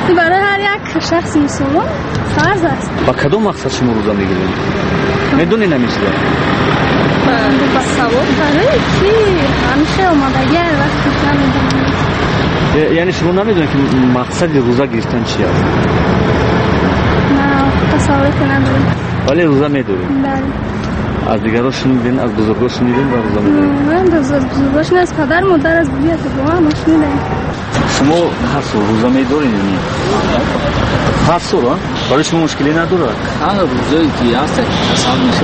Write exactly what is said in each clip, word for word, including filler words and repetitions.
برای هر یک شخص مسلمان فرض است. با کدام مقصد شما روزه میگیرید؟ میدونی نمیشه؟ با ثواب برای چی؟ همیشه آمادگی هر وقت نمیدونم. یعنی شما نمیدونید که مقصد روزه گرفتن چی است؟ نه تصورات نداریم. ولی روزه میدونید؟ بله. از دیگران شنیدین، از بزرگان شنیدین و روزه میدونید؟ من از بزرگان از پدر مادر از بیات با هم شنیدیم. شما هر سال روزه میدونید؟ هر سال ها؟ برای شما مشکلی نداره؟ هر روزه که هست اصلا میشه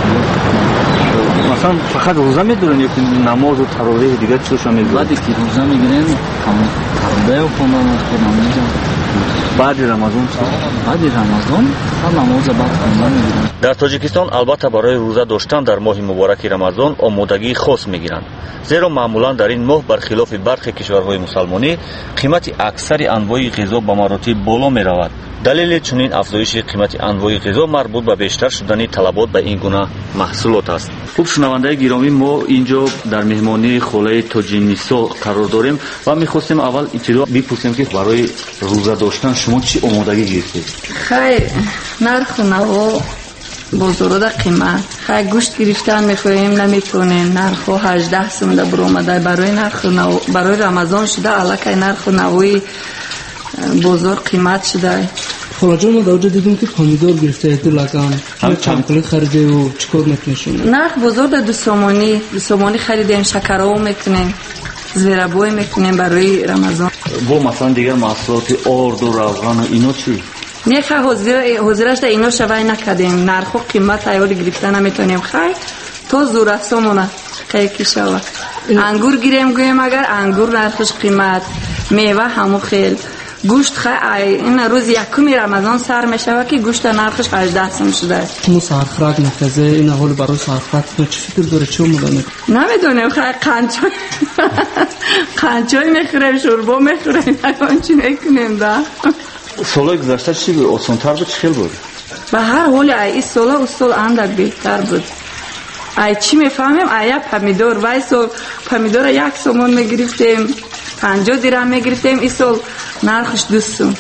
مثلا فقط روزه میدونن یا که نماز و تراویح دیگه چیزش هم میدونن؟ بعدی که روزه میگیرن تراویح و خوندن نمیدونم. بعد رمضان چی؟ بعد رمضان هم نماز بعد خوندن میگیرن. در تاجیکستان البته برای روزه داشتن در ماه مبارک رمضان آمادگی خاص میگیرند، زیرا معمولا در این ماه برخلاف برخی کشورهای مسلمانی قیمت اکثر انواع غذا به مراتب بالا میرود. دلیل چنین افزایش قیمت انواع غذا مربوط به بیشتر شدن طلبات به این گونه محصولات است. خوب شنوندگان گرامی، ما اینجا در مهمانی خانه تاجینیسا قرار داریم و می‌خواستیم اول ابتدا بپرسیم که برای روزه داشتن شما چی آمادگی گرفتید؟ خیر نرخ نوا بزرگ قیمت خیر گوشت گرفتن می‌خوایم نمیتونیم، نرخ هجده سوم ده برآمده برای نرخ نوا برای رمضان شده الکی نرخ نوای بزرگ قیمت شده. خلاجان ما دوجه دیدیم که پامیدور گرفته دو لگان هم چند کلی خریده و چکار میکنیم؟ نرخ بزرگ دو سومانی دو سومانی خریدیم، شکرهو میکنیم، زیرابوی میکنیم برای رمضان. با مثلا دیگر محصولات آرد و روغن و اینا چی؟ نه خیلی حضیر حضیرش ده اینا شوی نکردیم، نرخ و قیمت ایوری گرفته نمیتونیم. خیلی تو زوره سومونه خیلی کی شود. انگور گیریم گویم اگر انگور نرخش قیمت، میوه همو خیل، گوشت خیلی این روز یکمی رمضان سر میشه که گوشت نرخش هجده سوم شده. مو سرخرک نفذه این حال برای سرخرک تو چی فکر داره چه مدونه؟ نمیدونم خیلی قنچای قنچای میخوریم، شوربا میخوریم، نگان چی میکنیم ده. سالای گذشته چی بود؟ آسان‌تر بود؟ خیلی بود؟ به هر حال این سالا و سال اندک بهتر بود. ای چی میفهمیم ایا پمیدور وای سال پمیدور یک سومون میگرفتیم، پنجاه درهم میگرفتیم، این سال نرخش دو سوم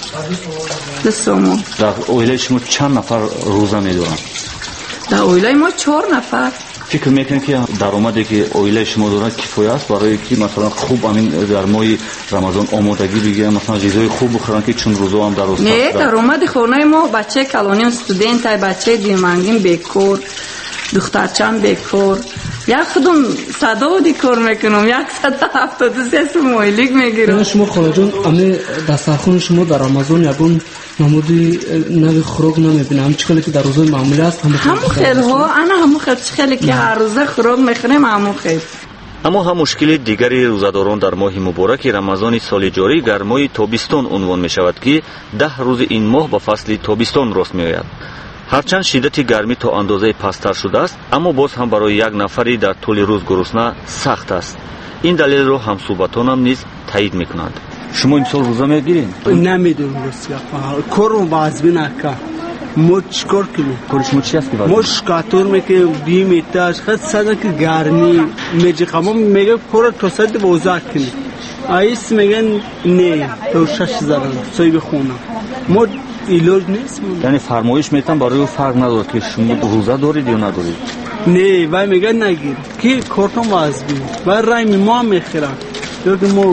دو سومون. در اویله شما چند نفر روزه میدارن؟ در اویله ما چهار نفر. فکر میکنم که درآمدی که اویله شما دارن کفایت است برای که مثلا خوب همین در ماه رمضان آمادگی بگیرن، مثلا غذای خوب بخورن که چون روزا هم درست نه درآمد خانه ما بچه کلانی استودنت های بچه دیمانگین بیکار، دخترچم بیکار، یک خودم صدا دی کار میکنم، یک صد هفتاد و سه سو مایلیک میگیرم. شما خالجان امی دسترخوان شما در رمضان یکون نمودی نوی خوراک نمیبینم، چه خیلی که در روزای معمولی است همو خیلی ها انا همو خیلی خیلی که هر روزه خوراک میخوریم همو خیلی. اما هم مشکل دیگری روزداران در ماه مبارک رمضان سال جاری گرمای تابستان عنوان می شود که ده روز این ماه با فصل تابستان راست می آید. هرچند شدت گرمی تا اندازه پستر شده است، اما باز هم برای یک نفری در طول روز گرسنه سخت است. این دلیل را هم صحبتانم نیز تایید میکنند. شما امسال روزه میگیرین؟ نمیدونم راستی کارو بازبی نکن. ما چیکار کنیم؟ کار شما چی است که بازبی؟ ما شکاتور میکنیم بیم ایتاش خیلی صدا که گرمی میجی خمام میگه کار تو صد بوزا کنیم. آیس میگن نه تو شش زدن سوی بخونم. ما ایلوج نیست. یعنی فرمایش میتونم برای فرق نداره که شما روزه دارید یا ندارید؟ نه وای میگن نگیر که کارتون بازبی و رای ما میخورن که ما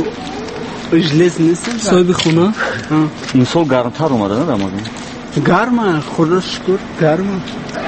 اجلس نیستیم صاحب خونه. این سال گرمتر اومده نه رمضان؟ گرمه خدا شکر گرمه.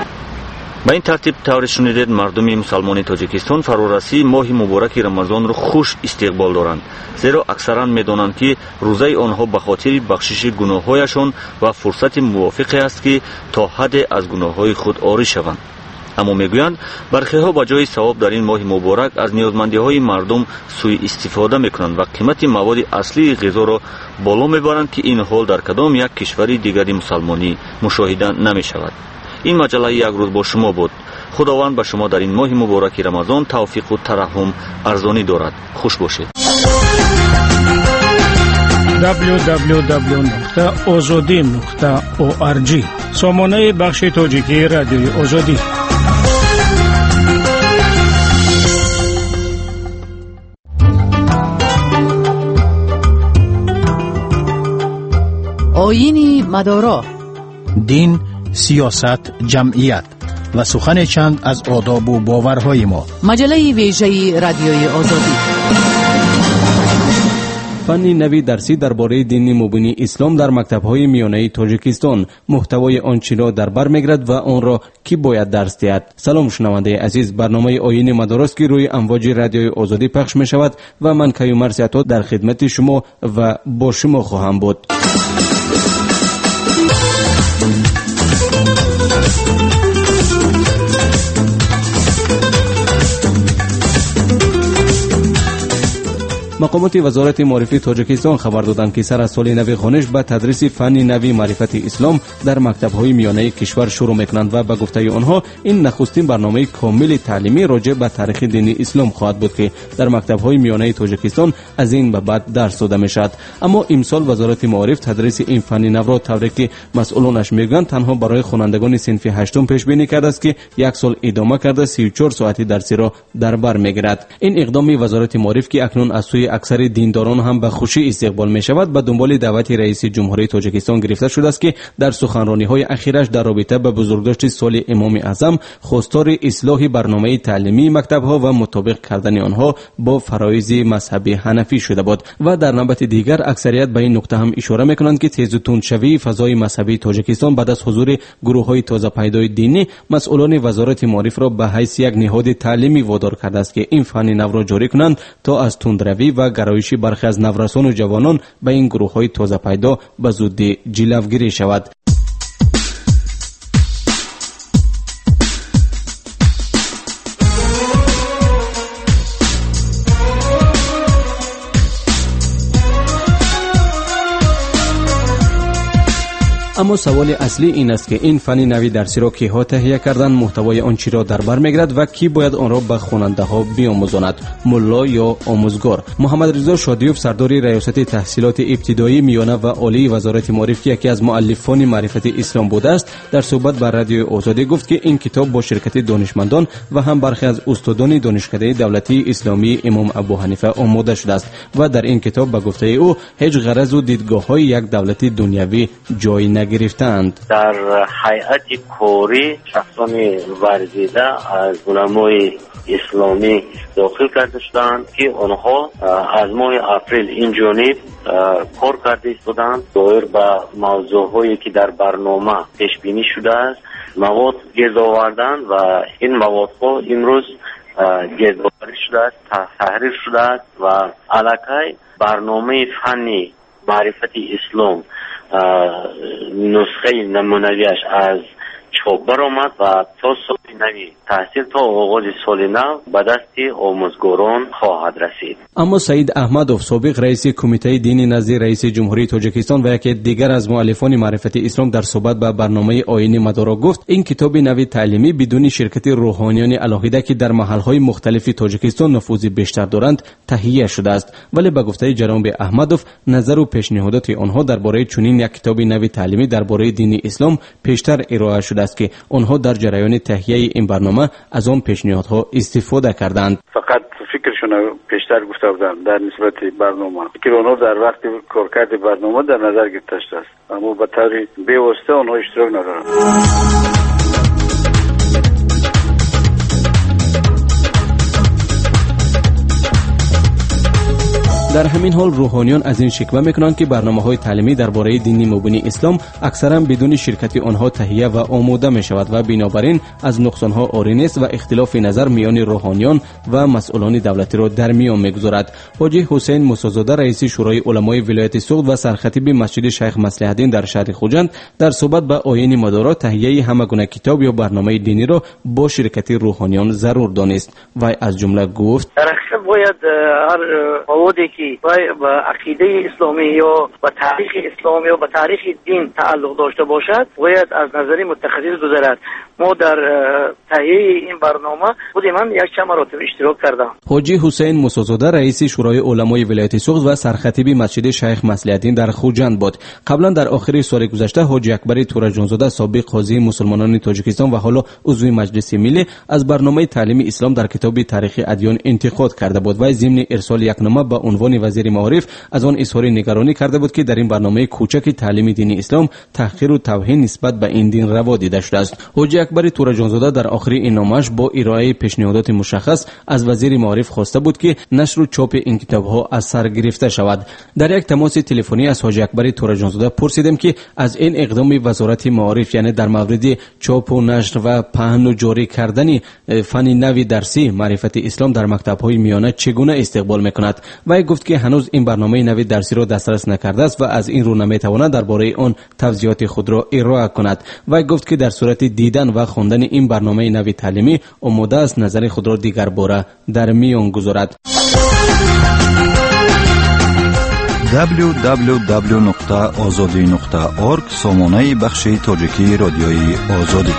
به این ترتیب طور شنیدید مردم مسلمان تاجیکستان فرارسی ماه مبارک رمضان را خوش استقبال دارند، زیرا اکثرا میدانند که روزه آنها به خاطر بخشش گناههایشان و فرصت موافق است که تا حد از گناههای خود عاری شوند. اما میگویند برخی‌ها با جای ثواب در این ماه مبارک از نیازمندی‌های مردم سوء استفاده میکنند و قیمت مواد اصلی غذا را بالا میبرند که این حال در کدام یک کشور دیگری مسلمانی مشاهده نمیشود. این مجله یک روز با شما بود. خداوند به شما در این ماه مبارک رمضان توفیق و ترحم ارزانی دارد. خوش باشید. دبلیو دبلیو دبلیو نقطه آزادی نقطه او آر جی سامانه بخش تاجیکی رادیوی آزادی. آیین مدارا، دین، سیاست، جمعیت و سخن چند از آداب و باورهای ما. مجله ویژه رادیوی آزادی. فن نوی درسی درباره دین مبین اسلام در مکتب‌های میانه تاجیکستان. محتوای آن چی را در بر می‌گیرد و آن را کی باید درس دهد؟ سلام شنونده عزیز، برنامه آیین مدارس که روی امواج رادیوی آزادی پخش می‌شود و من کیومرث عطا در خدمت شما و با شما خواهم بود. مقامات وزارت معرفی تاجیکستان خبر دادند که سر از سال نو خوانش به تدریس فن نوی معرفت اسلام در مکتب‌های میانه کشور شروع می‌کنند و به گفته آنها این نخستین برنامه کامل تعلیمی راجع به تاریخ دین اسلام خواهد بود که در مکتب‌های میانه تاجیکستان از این به بعد درس داده می‌شود. اما امسال وزارت معارف تدریس این فن نو را طوری که مسئولانش میگویند تنها برای خوانندگان صنف هشتم پیش بینی کرده است که یک سال ادامه کرده سی و چهار ساعتی درسی را در بر می‌گیرد. این اقدام وزارت معارف که اکنون از سوی اکثر دینداران هم به خوشی استقبال می شود به دنبال دعوت رئیس جمهوری تاجیکستان گرفته شده است که در سخنرانی‌های اخیرش در رابطه با بزرگداشت سال امام اعظم خواستار اصلاح برنامه تعلیمی مکتب‌ها و مطابق کردن آنها با فرایض مذهب حنفی شده بود و در نوبت دیگر اکثریت به این نکته هم اشاره می‌کنند که تیز و تندشوی فضای مذهبی تاجیکستان بعد از حضور گروه‌های تازه پیدای دینی مسئولان وزارت معارف را به حیث یک نهاد تعلیمی وادار کرده است که این فن نو را جاری کنند تا از تندروی و گرایش برخی از نورسان و جوانان به این گروه‌های تازه پیدا به زودی جلوگیری شود. اما سوال اصلی این است که این فن نوی درسی را کیها تهیه کردند، محتوای آن چی را در بر می‌گیرد و کی باید آن را به خواننده ها بیاموزاند، ملا یا آموزگار؟ محمد رضا شادیوف سردار ریاست تحصیلات ابتدایی میانه و عالی وزارت معارف که یکی از مؤلفان معرفت اسلام بوده است در صحبت با رادیو آزادی گفت که این کتاب با شرکت دانشمندان و هم برخی از استادان دانشکده دولتی اسلامی امام ابو حنیفه آماده شده است و در این کتاب به گفته او هیچ غرض و دیدگاه‌های یک دولت دنیوی جای گرفتند. در هیئت کاری شخصان ورزیده از علمای اسلامی داخل کرده شدند که آنها از ماه اپریل این جانب کار کرده بودند دایر به موضوعهایی که در برنامه پیش بینی شده است مواد گرد آوردند و این موادها امروز گردآوری شده است، تحریر شده است و علاقه برنامه فنی معرفت اسلام نسخه نمونویش از چاپ برآمد و تا سال نوی تحصیل تا آغاز سال نو به دست آموزگاران خواهد رسید. اما سعید احمدوف سابق رئیس کمیته دینی نزد رئیس جمهوری تاجیکستان و یکی دیگر از مؤلفان معرفت اسلام در صحبت با برنامه آیین مدارا گفت این کتاب نوی تعلیمی بدون شرکت روحانیان الهیده که در محل‌های مختلف تاجیکستان نفوذ بیشتر دارند تهیه شده است، ولی به گفته جناب احمدوف نظر و پیشنهادات آنها درباره چنین یک کتاب نوی تعلیمی درباره دین اسلام پیشتر ارائه شده است که آنها در جریان تهیه این برنامه از آن پیشنهادها استفاده کردند. فقط فکرشون پیشتر گفته بودن در نسبت برنامه که آنها در وقت کارکرد برنامه در نظر گرفته است، اما به طور بی‌واسطه آنها اشتراک ندارند. در همین حال روحانیان از این شکوه میکنند که برنامه‌های تعلیمی درباره دین مبین اسلام اکثرا بدون شرکت آنها تهیه و آماده می شود و بنابراین از نقصانها عاری نیست و اختلاف نظر میان روحانیان و مسئولان دولتی را در میان میگذارد. حاجی حسین موسی‌زاده رئیس شورای علمای ولایت سوخت و سرخطیب مسجد شیخ مصلح الدین در شهر خوجند در صحبت با آیین مدارا تهیه همه گونه کتاب یا برنامه دینی را با شرکت روحانیان ضرور دانست و از جمله گفت باید هر موادی که با عقیده اسلامی یا با تاریخ اسلامی یا با تاریخ دین تعلق داشته باشد باید از نظر متخصص گذرد. ما در تهیه این برنامه خود من یک چند مراتب اشتراک کردم. حاجی حسین موسی‌زاده رئیس شورای علمای ولایت سوخت و سرخطیب مسجد شیخ مصلح الدین در خوجند بود. قبلا در آخر سال گذشته حاجی اکبر تورجانزاده سابق قاضی مسلمانان تاجیکستان و حالا عضو مجلس ملی از برنامه تعلیم اسلام در کتاب تاریخ ادیان انتقاد کرده بود و ضمن ارسال یک نامه با عنوان معاون وزیر معارف از آن اظهار نگرانی کرده بود که در این برنامه کوچک تعلیم دین اسلام تحقیر و توهین نسبت به این دین روا دیده شده است. حاجی اکبر تورجانزاده در آخر این نامش با ارائه پیشنهادات مشخص از وزیر معارف خواسته بود که نشر و چاپ این کتاب‌ها از سر گرفته شود. در یک تماس تلفنی از حاجی اکبر تورجانزاده پرسیدم که از این اقدام وزارت معارف یعنی در مورد چاپ و نشر و پهن و جاری کردن فن نوی درسی معرفت اسلام در مکتب‌های میانه چگونه استقبال می‌کند و گفت که هنوز این برنامه نوی درسی را دسترس نکرده است و از این رو نمی‌تواند درباره آن توضیحات خود را ارائه کند و گفت که در صورت دیدن و خواندن این برنامه نوی تعلیمی آماده است نظر خود را دیگر باره در میان گذارد. دبلیو دبلیو دبلیو نقطه آزادی نقطه اورگ سامانه بخش تاجیکی رادیوی آزادی.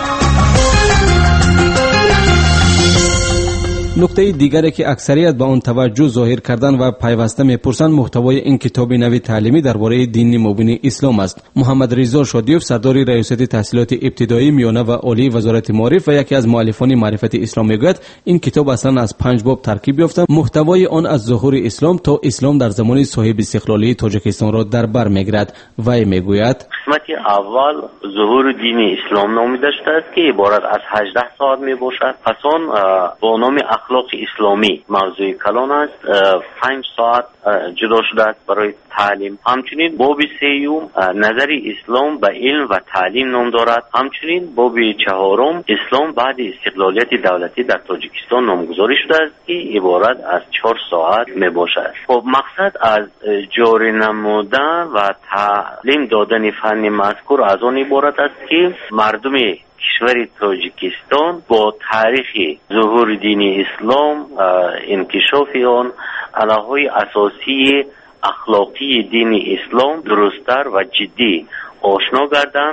نکته دیگری که اکثریت به آن توجه ظاهر کردن و پیوسته میپرسند محتوای این کتاب نوی تعلیمی درباره دین مبین اسلام است. محمد رضا شادیوف سردار ریاست تحصیلات ابتدایی میانه و عالی وزارت معارف و یکی از مؤلفان معرفت اسلام میگوید این کتاب اصلا از پنج باب ترکیب یافته. محتوای آن از ظهور اسلام تا اسلام در زمان صاحب استقلالی تاجیکستان را در بر میگیرد. وی میگوید قسمت اول ظهور دین اسلام نامیده است که عبارت از هجده ساعت می باشد. پس آن با نام اخلاق اسلامی موضوع کلان است. پنج ساعت جدا شده است برای تعلیم. همچنین باب سیوم نظر اسلام به علم و تعلیم نام دارد. همچنین باب چهارم اسلام بعد استقلالیت دولتی در تاجیکستان نامگذاری شده است که عبارت از چهار ساعت می باشد. خب مقصد از جاری نمودن و تعلیم دادن فن مذکور از آن عبارت است که مردم کشور تاجیکستان با تاریخ ظهور دین اسلام انکشاف آن علاهای اساسی اخلاقی دین اسلام درستر و جدی آشنا گردند.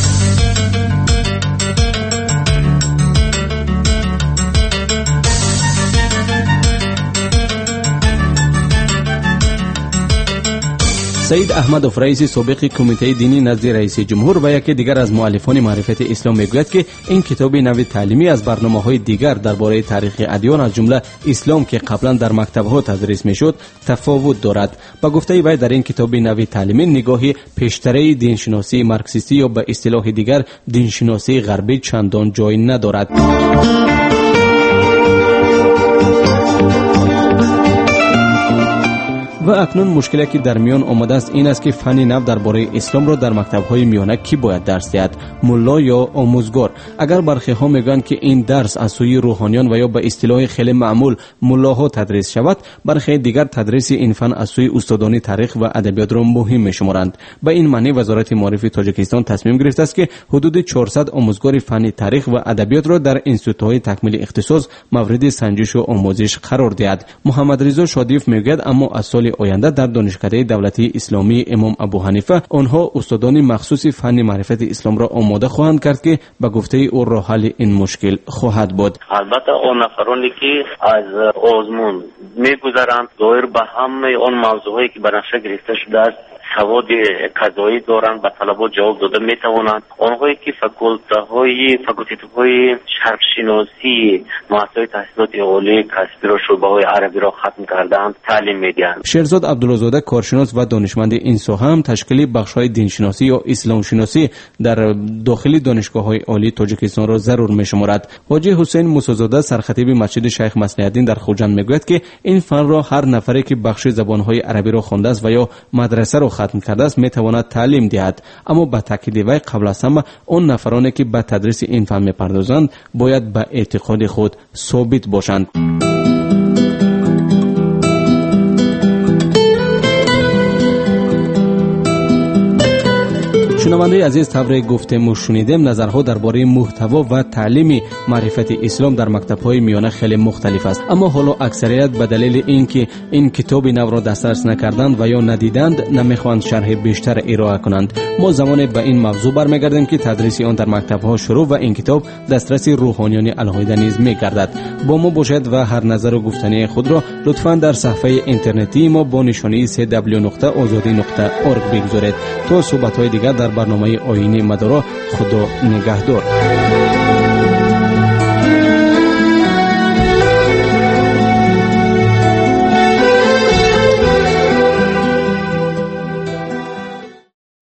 سید احمدوف رئیس سابق کمیته دینی نزد رئیس جمهور و یکی دیگر از مؤلفان معرفت اسلام میگوید که این کتاب نوی تعلیمی از برنامه‌های دیگر درباره تاریخ ادیان از جمله اسلام که قبلا در مکتب‌ها تدریس میشد تفاوت دارد. با گفته وی در این کتاب نوی تعلیمی نگاهی پیشتره دینشناسی مارکسیستی یا به اصطلاح دیگر دینشناسی غربی چندان جای ندارد. و اکنون مشکلی که در میان آمده است این است که فن نو درباره اسلام را در مکتب‌های میانه کی باید درس دهد، ملا یا آموزگار؟ اگر برخی ها میگن که این درس از سوی روحانیان و یا به اصطلاح خیلی معمول ملاها تدریس شود، برخی دیگر تدریس این فن از سوی استادان تاریخ و ادبیات را مهم میشمارند. به این معنی وزارت معارف تاجیکستان تصمیم گرفته است که حدود چهارصد آموزگار فن تاریخ و ادبیات را در انستیتوت‌های تکمیل اختصاص مورد سنجش و آموزش قرار دهد. محمد رضا شادیوف میگوید اما از سال آینده در دانشکده دولتی اسلامی امام ابو حنیفه آنها استادان مخصوص فن معرفت اسلام را آماده خواهند کرد که به گفته او راه حل این مشکل خواهد بود. البته آن نفرانی که از آزمون میگذرند ظاهر به همه آن موضوعی که به نقشه گرفته شده است سواد قضایی دارند و طلبات جواب داده میتوانند. آنهایی که فاکولته‌های فاکولته‌های شرق شناسی مؤسسه تحصیلات عالی کسبی را شعبه‌های عربی را ختم کردند تعلیم میدهند. شیرزاد عبدالله‌زاده کارشناس و دانشمند این ساحه هم تشکیل بخش‌های دینشناسی یا اسلام شناسی در داخل دانشگاه‌های عالی تاجیکستان را ضرور می‌شمارد. حاجی حسین موسی‌زاده سرخطیب مسجد شیخ مصلح‌الدین در خوجند میگوید که این فن را هر نفری که بخش زبان‌های عربی را خوانده است و یا مدرسه را ختم کرده است میتواند تعلیم دهد، اما به تاکید وی قبل از همه آن نفرانی که به تدریس این فن میپردازند باید به اعتقاد خود ثابت باشند. شنونده عزیز، طبر گفتم و شنیدیم نظرها درباره محتوا و تعلیم معرفت اسلام در مکتب‌های میانه خیلی مختلف است، اما حالا اکثریت به دلیل اینکه این کتاب نو را دسترس نکردند و یا ندیدند نمیخواهند شرح بیشتر ارائه کنند. ما زمان به این موضوع برمیگردیم که تدریس آن در مکتب‌ها شروع و این کتاب دسترس روحانیان الهیده نیز میگردد. با ما باشد و هر نظر و گفتنی خود را لطفاً در صفحه اینترنتی ما با نشانی سه دبلیو نقطه آزادی نقطه اورگ بگذارید. تا صحبت‌های دیگر در برنامه آیین مدارا، خدا نگهدار.